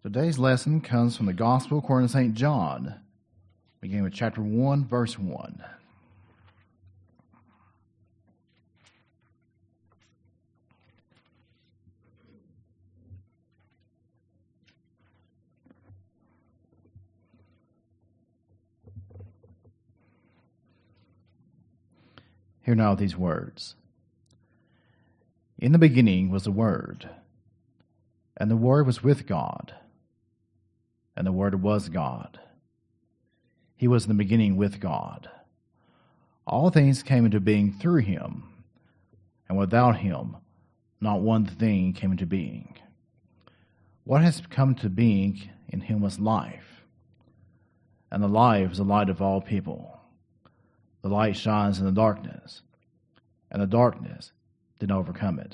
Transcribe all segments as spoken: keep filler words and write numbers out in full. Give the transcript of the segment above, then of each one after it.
Today's lesson comes from the Gospel according to Saint John, beginning with chapter one, verse one. Hear now these words. In the beginning was the Word, and the Word was with God, and the Word was God. He was in the beginning with God. All things came into being through him, and without him not one thing came into being. What has come to being in him was life, and the life is the light of all people. The light shines in the darkness, and the darkness did not overcome it.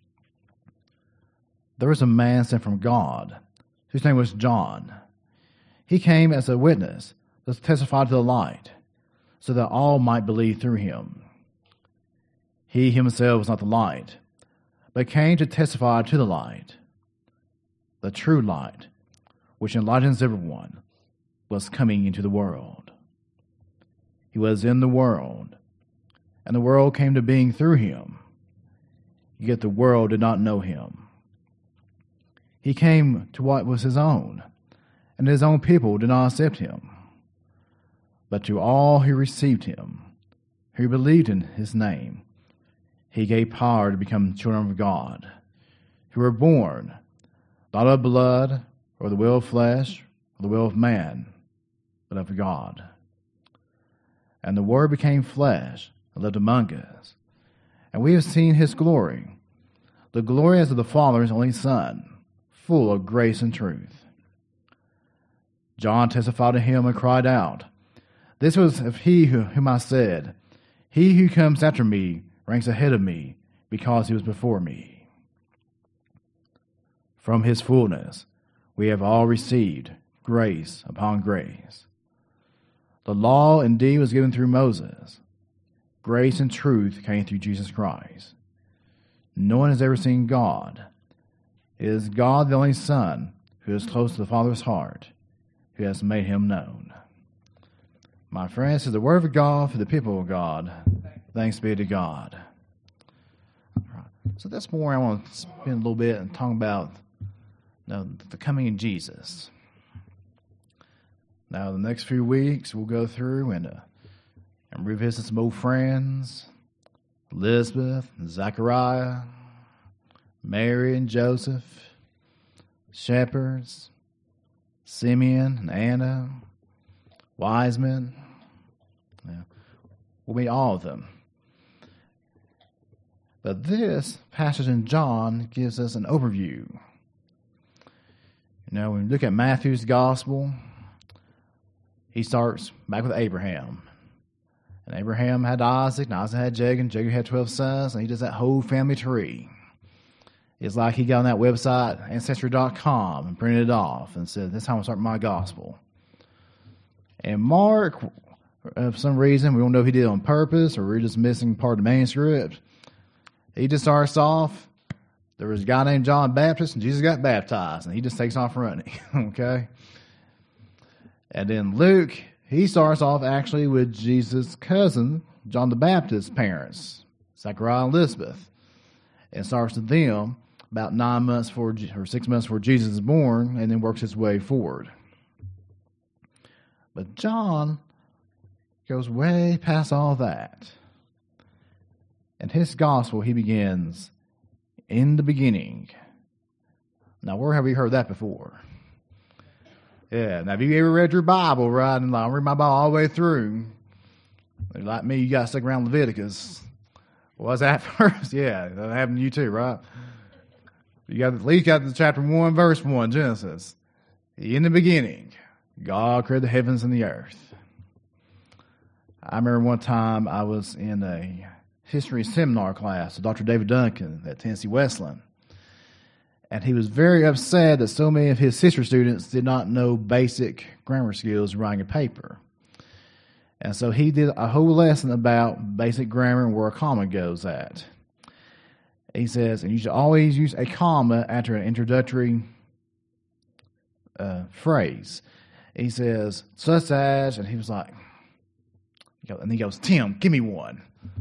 There was a man sent from God, whose name was John. He came as a witness to testify to the light, so that all might believe through him. He himself was not the light, but came to testify to the light. The true light, which enlightens everyone, was coming into the world. He was in the world, and the world came to being through him, yet the world did not know him. He came to what was his own, and his own people did not accept him. But to all who received him, who believed in his name, he gave power to become children of God, who were born not of blood, or the will of flesh, or the will of man, but of God. And the Word became flesh and lived among us. And we have seen his glory, the glory as of the Father's only Son, full of grace and truth. John testified to him and cried out, "This was of he who, whom I said, He who comes after me ranks ahead of me, because he was before me." From his fullness we have all received grace upon grace. The law indeed was given through Moses. Grace and truth came through Jesus Christ. No one has ever seen God. It is God, the only Son, who is close to the Father's heart, who has made him known. My friends, this is the word of God for the people of God. Thanks be to God. All right. So this morning I want to spend a little bit and talk about you know, the coming of Jesus. Now, the next few weeks, we'll go through and, uh, and revisit some old friends, Elizabeth and Zechariah, Mary and Joseph, shepherds, Simeon and Anna, wise men. Yeah, we'll meet all of them. But this passage in John gives us an overview. You know, when we look at Matthew's gospel, he starts back with Abraham. And Abraham had Isaac, and Isaac had Jacob, and Jacob had twelve sons, and he does that whole family tree. It's like he got on that website, Ancestry dot com, and printed it off and said, "This is how I'm going to start my gospel." And Mark, for some reason, we don't know if he did it on purpose or we're just missing part of the manuscript, he just starts off, there was a guy named John the Baptist, and Jesus got baptized, and he just takes off running, okay? And then Luke, he starts off actually with Jesus' cousin, John the Baptist's parents, Zechariah and Elizabeth, and starts with them about nine months before, or six months before Jesus is born, and then works his way forward. But John goes way past all that. In his gospel, he begins, "In the beginning." Now, where have we heard that before? Yeah, now, have you ever read your Bible, right? And I read my Bible all the way through. Like me, you got to stick around Leviticus. Was that first? Yeah, that happened to you too, right? You got at least got to chapter one, verse one, Genesis. In the beginning, God created the heavens and the earth. I remember one time I was in a history seminar class with Doctor David Duncan at Tennessee Wesleyan. And he was very upset that so many of his sister students did not know basic grammar skills writing a paper. And so he did a whole lesson about basic grammar and where a comma goes at. He says, and you should always use a comma after an introductory uh, phrase. He says, such as, and he was like, and he goes, Tim, give me one.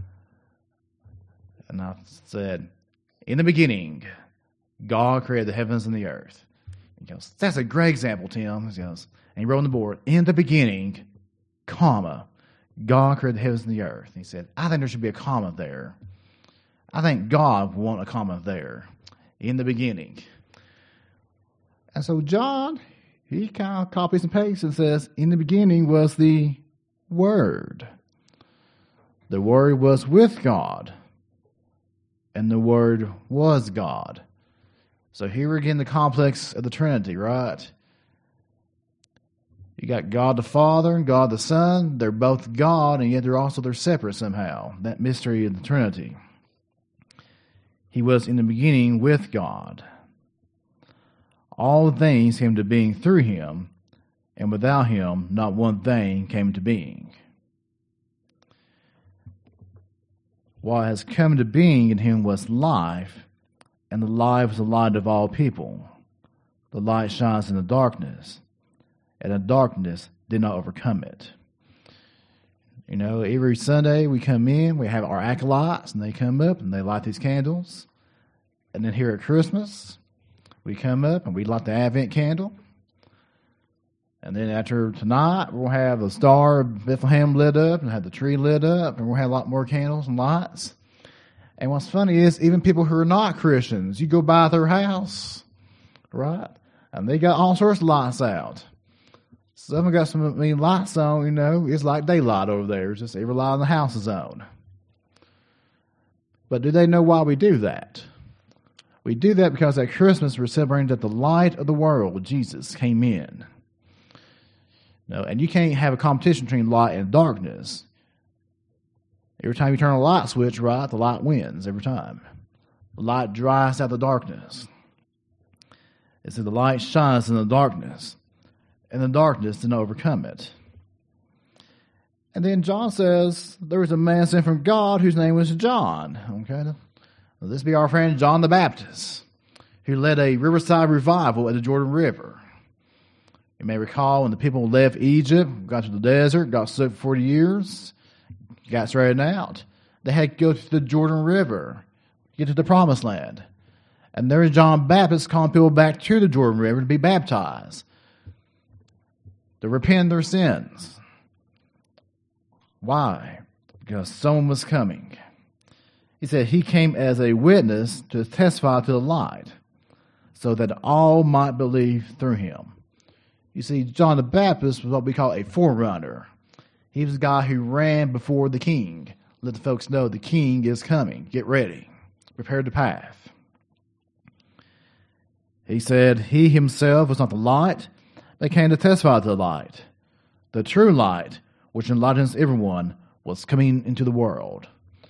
And I said, in the beginning, God created the heavens and the earth. He goes, that's a great example, Tim. He goes, and he wrote on the board, in the beginning, comma, God created the heavens and the earth. He said, I think there should be a comma there. I think God would want a comma there. In the beginning. And so John, he kind of copies and pastes and says, in the beginning was the Word. The Word was with God. And the Word was God. So here again, the complex of the Trinity, right? You got God the Father and God the Son. They're both God, and yet they're also they're separate somehow. That mystery of the Trinity. He was in the beginning with God. All things came to being through him, and without him, not one thing came to being. What has come to being in him was life, and the life was the light of all people. The light shines in the darkness, and the darkness did not overcome it. You know, every Sunday we come in, we have our acolytes, and they come up and they light these candles. And then here at Christmas, we come up and we light the Advent candle. And then after tonight, we'll have the Star of Bethlehem lit up and have the tree lit up, and we'll have a lot more candles and lights. And what's funny is, even people who are not Christians, you go by their house, right? And they got all sorts of lights out. Some of them got some I mean, lights on, you know. It's like daylight over there. It's just every light in the house is on. But do they know why we do that? We do that because at Christmas we're celebrating that the light of the world, Jesus, came in. No, and you can't have a competition between light and darkness. Every time you turn a light switch, right, the light wins every time. The light drives out the darkness. It said the light shines in the darkness, and the darkness did not overcome it. And then John says there was a man sent from God whose name was John. Okay, well, this be our friend John the Baptist, who led a riverside revival at the Jordan River. You may recall when the people left Egypt, got to the desert, got stuck for forty years, got straightened out. They had to go to the Jordan River, get to the Promised Land. And there is John Baptist calling people back to the Jordan River to be baptized, to repent their sins. Why? Because someone was coming. He said he came as a witness to testify to the light, so that all might believe through him. You see, John the Baptist was what we call a forerunner. He was the guy who ran before the king. Let the folks know the king is coming. Get ready. Prepare the path. He said he himself was not the light, but came to testify to the light. The true light, which enlightens everyone, was coming into the world.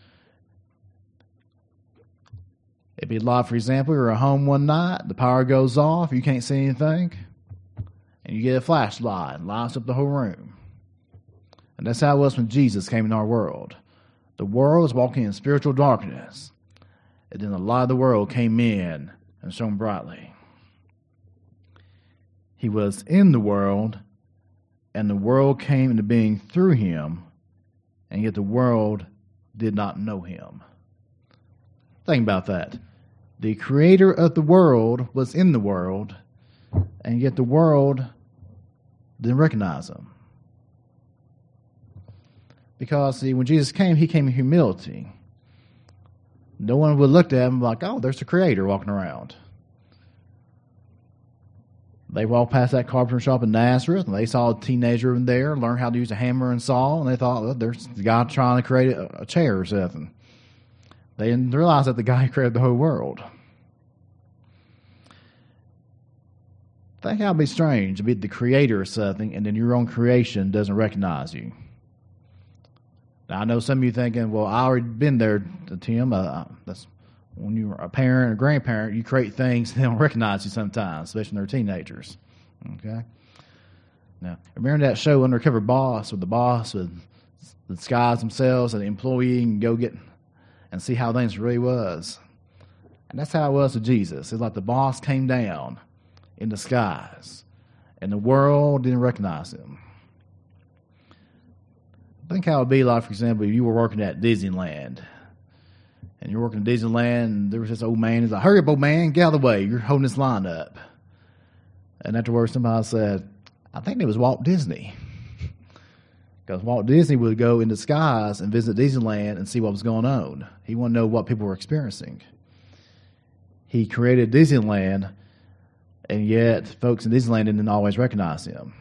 It'd be light, for example, you're at home one night, the power goes off, you can't see anything, and you get a flashlight, and lights up the whole room. And that's how it was when Jesus came into our world. The world was walking in spiritual darkness, and then the light of the world came in and shone brightly. He was in the world, and the world came into being through him, and yet the world did not know him. Think about that. The creator of the world was in the world, and yet the world didn't recognize him. Because, see, when Jesus came, he came in humility. No one would look at him like, oh, there's the creator walking around. They walked past that carpenter shop in Nazareth, and they saw a teenager in there learn how to use a hammer and saw, and they thought, well, there's a guy trying to create a, a chair or something. They didn't realize that the guy created the whole world. Think how it'd be strange to be the creator of something, and then your own creation doesn't recognize you. Now, I know some of you thinking, well, I already been there, Tim. Uh, that's when you're a parent or grandparent, you create things and they don't recognize you sometimes, especially when they're teenagers. Okay? Now, remember that show Undercover Boss, where the boss would disguise themselves as an employee and go get and see how things really was? And that's how it was with Jesus. It's like the boss came down in disguise. and the world didn't recognize him. Think how it would be like, for example, if you were working at Disneyland, and you're working at Disneyland, and there was this old man, he's like, hurry up, old man, get out of the way, you're holding this line up. And afterwards, somebody said, I think it was Walt Disney. Because Walt Disney would go in disguise and visit Disneyland and see what was going on. He wanted to know what people were experiencing. He created Disneyland, and yet folks in Disneyland didn't always recognize him.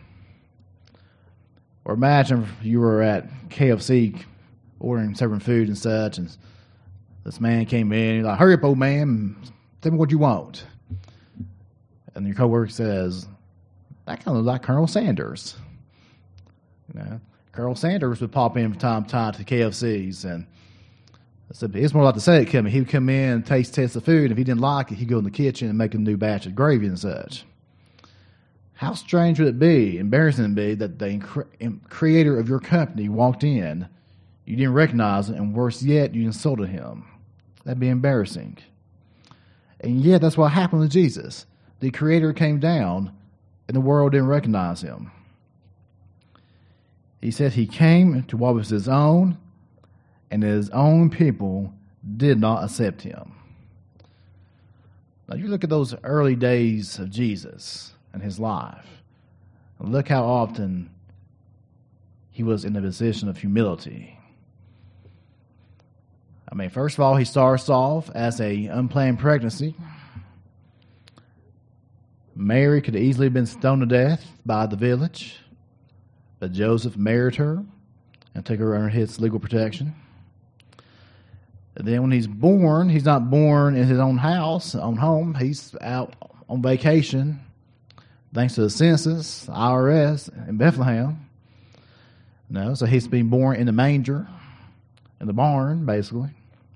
Or imagine if you were at K F C ordering, serving food and such, and this man came in, he's like, hurry up, old man, tell me what you want. And your coworker says, that kind of looks like Colonel Sanders. You know, Colonel Sanders would pop in from time to time to K F C's, and I said, it's more like the Senate coming. He would come in, taste test the food, and if he didn't like it, he'd go in the kitchen and make a new batch of gravy and such. How strange would it be, embarrassing it be, that the creator of your company walked in, you didn't recognize him, and worse yet, you insulted him. That'd be embarrassing. And yet, that's what happened with Jesus. The creator came down, and the world didn't recognize him. He said he came to what was his own, and his own people did not accept him. Now, you look at those early days of Jesus and his life, and look how often he was in a position of humility. I mean, first of all, he starts off as a unplanned pregnancy. Mary could have easily been stoned to death by the village, but Joseph married her and took her under his legal protection. And then when he's born, he's not born in his own house, own home. He's out on vacation, thanks to the census, I R S, in Bethlehem. No, so he's being born in the manger, in the barn, basically.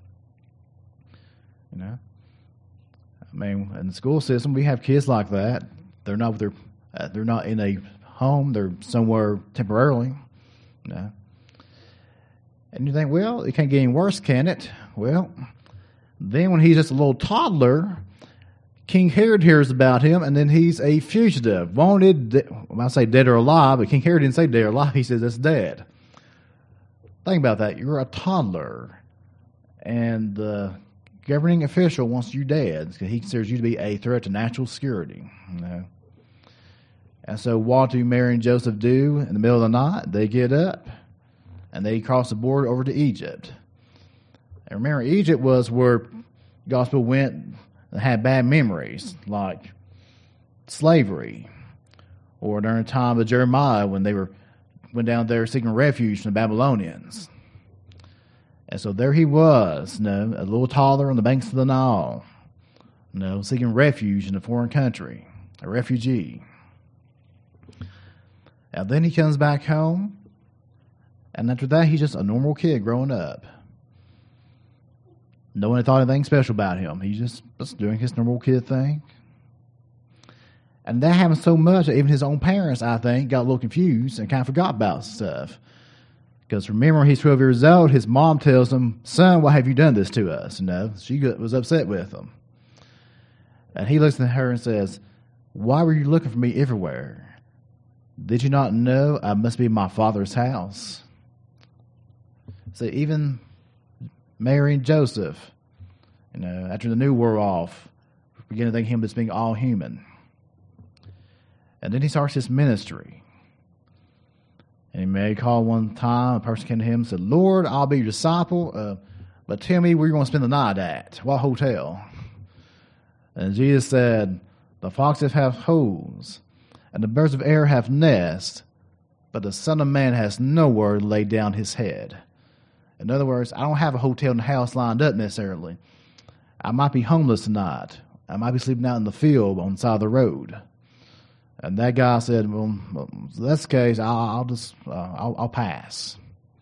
You know, I mean, in the school system, we have kids like that. They're not they're uh, they're not in a home. They're somewhere temporarily. You know, and you think, well, it can't get any worse, can it? Well, then when he's just a little toddler, King Herod hears about him, and then he's a fugitive, wanted. De- well, I say dead or alive, but King Herod didn't say dead or alive. He says that's dead. Think about that. You're a toddler, and the governing official wants you dead because he considers you to be a threat to national security. You know? And so what do Mary and Joseph do in the middle of the night? They get up, and they cross the border over to Egypt. And remember, Egypt was where gospel went and had bad memories, like slavery, or during the time of Jeremiah when they were went down there seeking refuge from the Babylonians. And so there he was, you know, a little toddler on the banks of the Nile, you know, seeking refuge in a foreign country, a refugee. And then he comes back home, and after that, he's just a normal kid growing up. No one thought anything special about him. He's just, just doing his normal kid thing. And that happened so much that even his own parents, I think, got a little confused and kind of forgot about stuff. Because remember, when he's twelve years old, his mom tells him, son, why have you done this to us? You know, she was upset with him. And he looks at her and says, why were you looking for me everywhere? Did you not know I must be in my father's house? So even Mary and Joseph, you know, after the new wore off, began to think of him as being all human. And then he starts his ministry. And he may call one time, a person came to him and said, Lord, I'll be your disciple, uh, but tell me where you're going to spend the night at. What hotel? And Jesus said, the foxes have holes, and the birds of air have nests, but the Son of Man has nowhere to lay down his head. In other words, I don't have a hotel in the house lined up necessarily. I might be homeless tonight. I might be sleeping out in the field on the side of the road. And that guy said, well, in that's the case, I'll, I'll just, uh, I'll, I'll pass.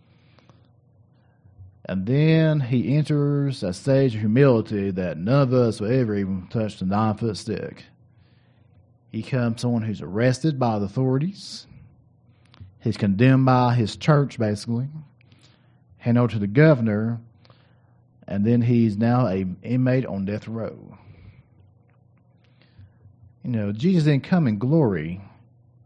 And then he enters a stage of humility that none of us will ever even touch the nine-foot stick. He becomes someone who's arrested by the authorities. He's condemned by his church, basically. Handed over to the governor. And then he's now an inmate on death row. You know, Jesus didn't come in glory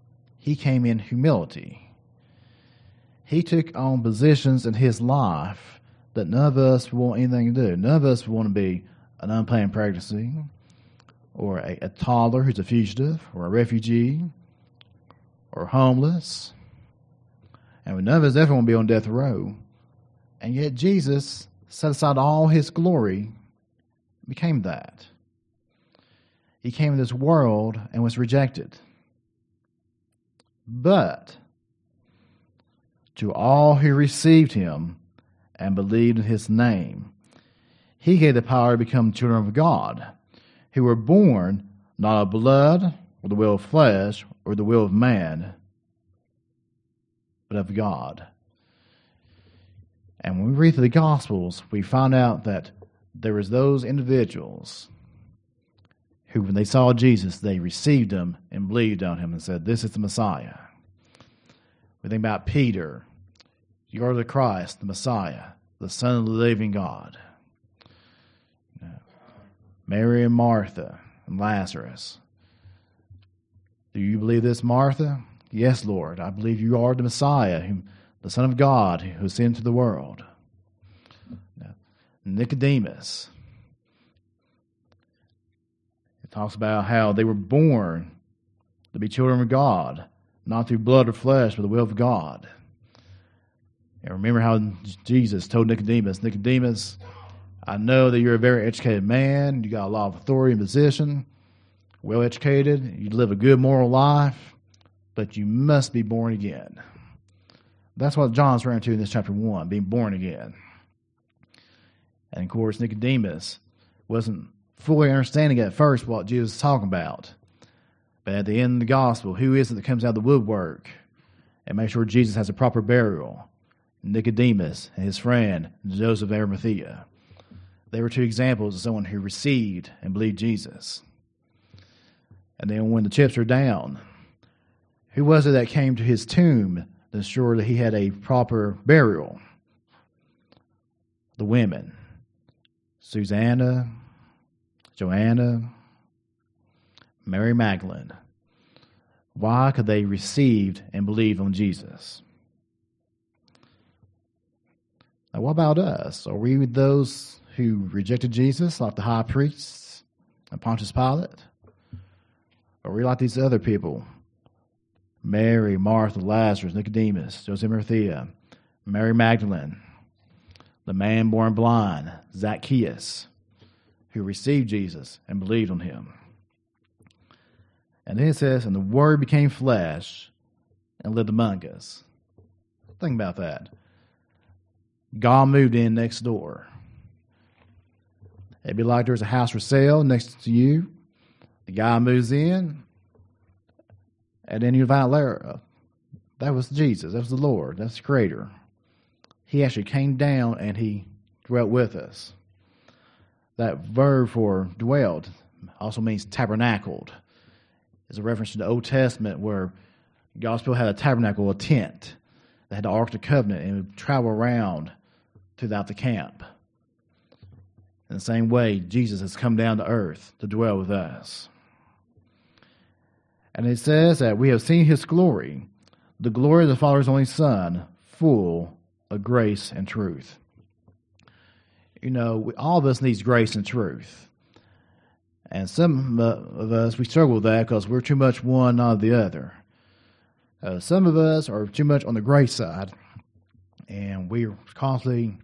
he came in humility. He took on positions in his life that none of us want anything to do. None of us want to be an unplanned pregnancy, or a, a toddler who's a fugitive, or a refugee, or homeless. And none of us ever want to be on death row. And yet Jesus set aside all his glory, became that. He came in this world and was rejected. But to all who received him and believed in his name, he gave the power to become children of God, who were born not of blood, or the will of flesh, or the will of man, but of God. And when we read through the Gospels, we find out that there was those individuals who, when they saw Jesus, they received him and believed on him and said, "This is the Messiah." We think about Peter. "You are the Christ, the Messiah, the Son of the living God." Mary and Martha and Lazarus. "Do you believe this, Martha?" "Yes, Lord, I believe you are the Messiah, whom, the Son of God, who is into the world." Nicodemus. It talks about how they were born to be children of God, not through blood or flesh, but the will of God. And remember how Jesus told Nicodemus, "Nicodemus, I know that you're a very educated man. You got a lot of authority and position, well educated. You live a good moral life, but you must be born again." That's what John's referring to in this chapter one, being born again. And of course, Nicodemus wasn't fully understanding at first what Jesus was talking about. But at the end of the gospel, who is it that comes out of the woodwork and makes sure Jesus has a proper burial? Nicodemus and his friend, Joseph of Arimathea. They were two examples of someone who received and believed Jesus. And then when the chips are down, who was it that came to his tomb to ensure that he had a proper burial? The women. Susanna, Joanna, Mary Magdalene. Why? Because they received and believed on Jesus. Now, what about us? Are we those who rejected Jesus, like the high priests and Pontius Pilate? Or are we like these other people? Mary, Martha, Lazarus, Nicodemus, Joseph of Arimathea, Mary Magdalene, the man born blind, Zacchaeus, who received Jesus and believed on him. And then it says, "And the Word became flesh and lived among us." Think about that. God moved in next door. It'd be like there's a house for sale next to you. The guy moves in, and then you invite Lara. That was Jesus. That was the Lord. That's the Creator. He actually came down and he dwelt with us. That verb for dwelled also means tabernacled. It's a reference to the Old Testament where God's people had a tabernacle, a tent. They had the Ark of the Covenant and would travel around throughout the camp. In the same way, Jesus has come down to earth to dwell with us. And it says that we have seen his glory, the glory of the Father's only Son, full of grace and truth. You know, we, all of us needs grace and truth. And some of us, we struggle with that because we're too much one, not the other. Uh, some of us are too much on the grace side, and we're constantly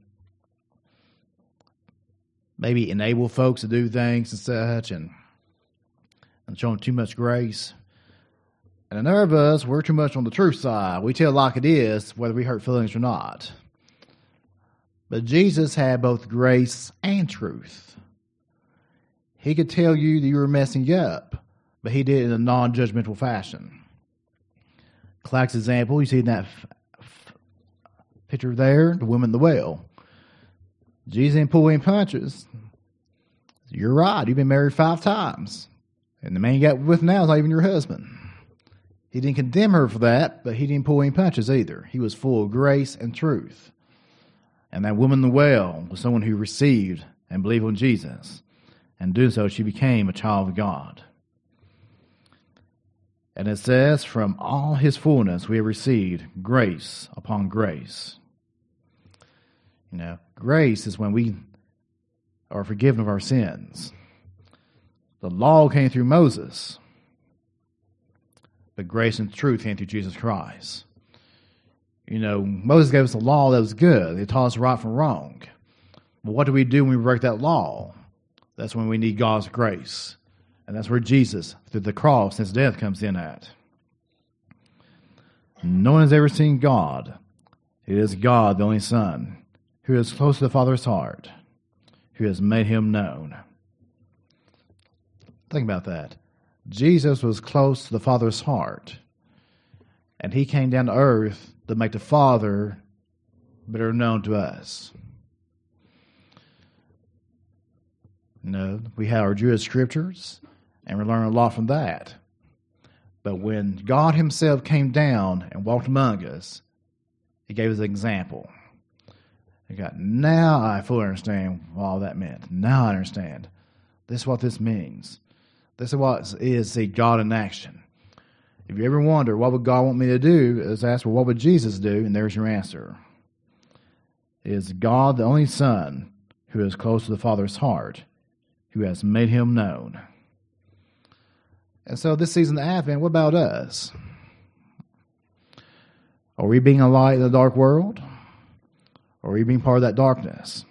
maybe enable folks to do things and such, and, and showing too much grace. And another of us, we're too much on the truth side. We tell it like it is, whether we hurt feelings or not. But Jesus had both grace and truth. He could tell you that you were messing up, but he did it in a non-judgmental fashion. Classic example, you see that f- f- picture there, the woman at the well. Jesus didn't pull any punches. You're right, you've been married five times. And the man you got with now is not even your husband. He didn't condemn her for that, but he didn't pull any punches either. He was full of grace and truth. And that woman in the well was someone who received and believed on Jesus. And doing so, she became a child of God. And it says, from all his fullness we have received grace upon grace. You know, grace is when we are forgiven of our sins. The law came through Moses, but grace and truth came through Jesus Christ. You know, Moses gave us a law that was good. He taught us right from wrong. But what do we do when we break that law? That's when we need God's grace. And that's where Jesus, through the cross, his death, comes in at. No one has ever seen God. It is God, the only Son, who is close to the Father's heart, who has made him known. Think about that. Jesus was close to the Father's heart, and he came down to earth to make the Father better known to us. You know, we have our Jewish scriptures, and we learn a lot from that. But when God himself came down and walked among us, he gave us an example. He got, now I fully understand what all that meant. Now I understand. This is what this means. This is what is see God in action. If you ever wonder, what would God want me to do, is ask, well, what would Jesus do? And there's your answer. It is God, the only Son, who is close to the Father's heart, who has made him known. And so this season of Advent, what about us? Are we being a light in the dark world? Or are we being part of that darkness?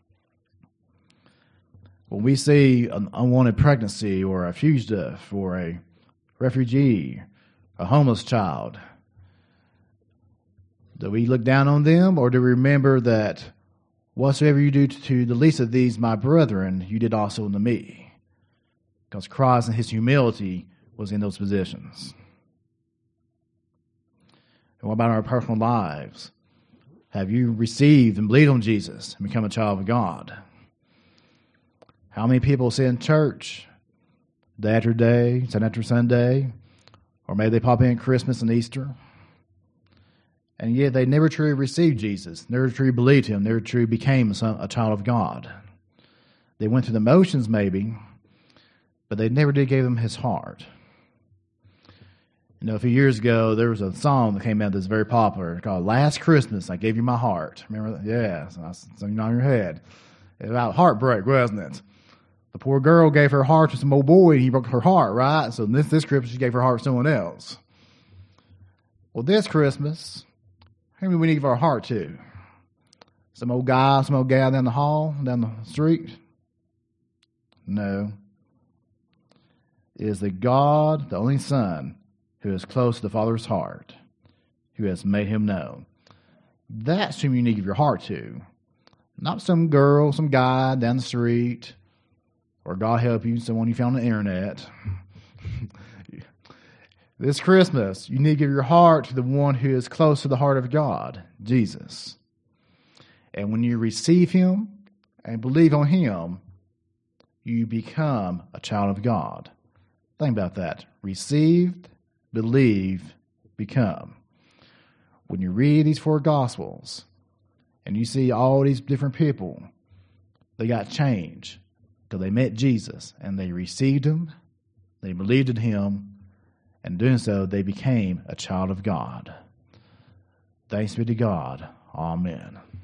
When we see an unwanted pregnancy or a fugitive or a refugee, a homeless child, do we look down on them, or do we remember that whatsoever you do to the least of these, my brethren, you did also unto me? Because Christ in his humility was in those positions. And what about our personal lives? Have you received and believed on Jesus and become a child of God? How many people sit in church day after day, Sunday after Sunday, or maybe they pop in Christmas and Easter, and yet they never truly received Jesus, never truly believed him, never truly became a child of God. They went through the motions maybe, but they never did give him his heart. You know, a few years ago, there was a song that came out that's very popular called Last Christmas, I Gave You My Heart. Remember that? Yeah, it's something on your head. It was about heartbreak, wasn't it? The poor girl gave her heart to some old boy, and he broke her heart, right? So this, this Christmas, she gave her heart to someone else. Well, this Christmas, who do we need to give our heart to? Some old guy, some old gal down the hall, down the street? No. It is the God, the only Son, who is close to the Father's heart, who has made him known. That's whom you need to give your heart to. Not some girl, some guy down the street, or God help you, someone you found on the internet. This Christmas, you need to give your heart to the one who is close to the heart of God, Jesus. And when you receive him and believe on him, you become a child of God. Think about that. Received, believe, become. When you read these four Gospels and you see all these different people, they got changed because they met Jesus and they received him, they believed in him, and doing so, they became a child of God. Thanks be to God. Amen.